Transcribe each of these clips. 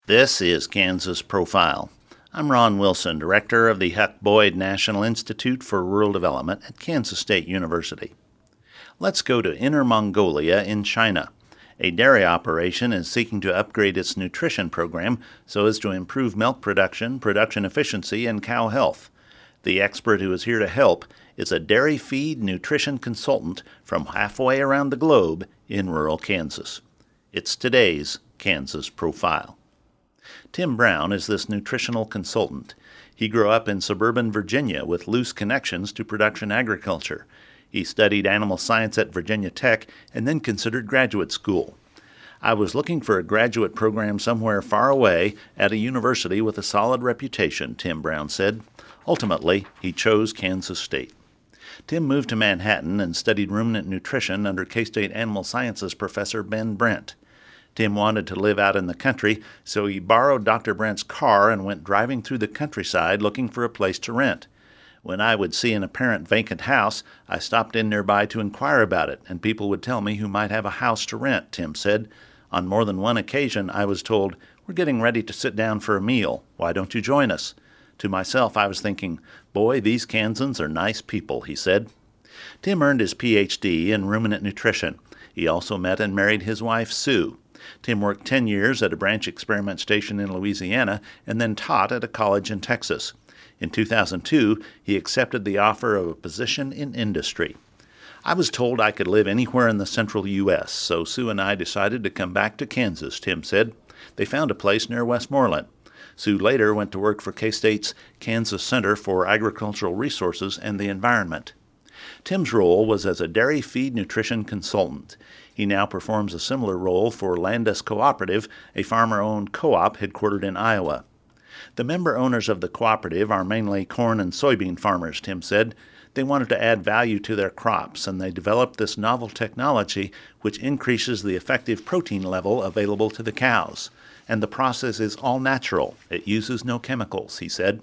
This is Kansas Profile. I'm Ron Wilson, director of the Huck Boyd National Institute for Rural Development at Kansas State University. Let's go to Inner Mongolia in China. A dairy operation is seeking to upgrade its nutrition program so as to improve milk production, production efficiency, and cow health. The expert who is here to help is a dairy feed nutrition consultant from halfway around the globe in rural Kansas. It's today's Kansas Profile. Tim Brown is this nutritional consultant. He grew up in suburban Virginia with loose connections to production agriculture. He studied animal science at Virginia Tech and then considered graduate school. I was looking for a graduate program somewhere far away at a university with a solid reputation, Tim Brown said. Ultimately, he chose Kansas State. Tim moved to Manhattan and studied ruminant nutrition under K-State Animal Sciences professor Ben Brent. Tim wanted to live out in the country, so he borrowed Dr. Brent's car and went driving through the countryside looking for a place to rent. When I would see an apparent vacant house, I stopped in nearby to inquire about it, and people would tell me who might have a house to rent, Tim said. On more than one occasion, I was told, "We're getting ready to sit down for a meal. Why don't you join us?" To myself, I was thinking, "Boy, these Kansans are nice people," he said. Tim earned his Ph.D. in ruminant nutrition. He also met and married his wife, Sue. Tim worked 10 years at a branch experiment station in Louisiana and then taught at a college in Texas. In 2002, he accepted the offer of a position in industry. "I was told I could live anywhere in the central U.S., so Sue and I decided to come back to Kansas," Tim said. They found a place near Westmoreland. Sue later went to work for K-State's Kansas Center for Agricultural Resources and the Environment. Tim's role was as a dairy feed nutrition consultant. He now performs a similar role for Landus Cooperative, a farmer-owned co-op headquartered in Iowa. The member owners of the cooperative are mainly corn and soybean farmers, Tim said. They wanted to add value to their crops, and they developed this novel technology which increases the effective protein level available to the cows. And the process is all natural. It uses no chemicals, he said.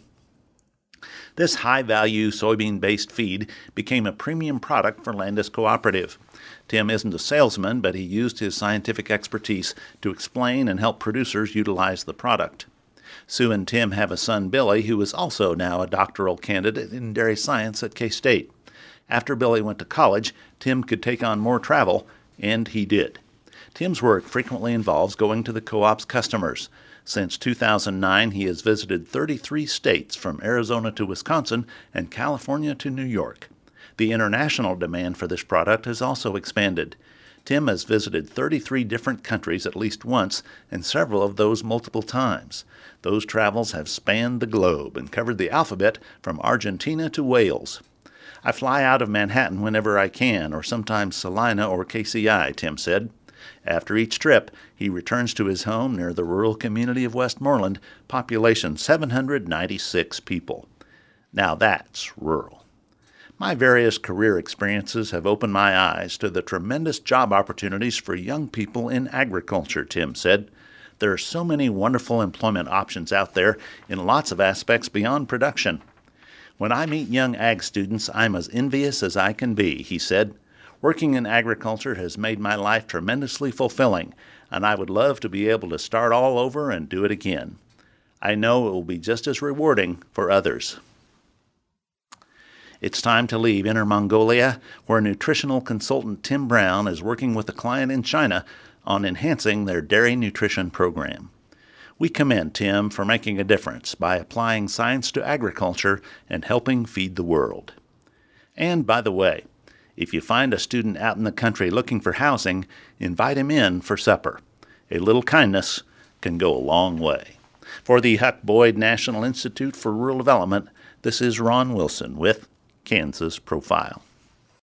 This high-value soybean-based feed became a premium product for Landus Cooperative. Tim isn't a salesman, but he used his scientific expertise to explain and help producers utilize the product. Sue and Tim have a son, Billy, who is also now a doctoral candidate in dairy science at K-State. After Billy went to college, Tim could take on more travel, and he did. Tim's work frequently involves going to the co-op's customers. Since 2009, he has visited 33 states from Arizona to Wisconsin and California to New York. The international demand for this product has also expanded. Tim has visited 33 different countries at least once, and several of those multiple times. Those travels have spanned the globe and covered the alphabet from Argentina to Wales. "I fly out of Manhattan whenever I can, or sometimes Salina or KCI," Tim said. After each trip, he returns to his home near the rural community of Westmoreland, population 796 people. Now that's rural. "My various career experiences have opened my eyes to the tremendous job opportunities for young people in agriculture," Tim said. "There are so many wonderful employment options out there in lots of aspects beyond production. When I meet young ag students, I'm as envious as I can be," he said. "Working in agriculture has made my life tremendously fulfilling, and I would love to be able to start all over and do it again. I know it will be just as rewarding for others." It's time to leave Inner Mongolia, where nutritional consultant Tim Brown is working with a client in China on enhancing their dairy nutrition program. We commend Tim for making a difference by applying science to agriculture and helping feed the world. And by the way, if you find a student out in the country looking for housing, invite him in for supper. A little kindness can go a long way. For the Huck Boyd National Institute for Rural Development, this is Ron Wilson with Kansas Profile.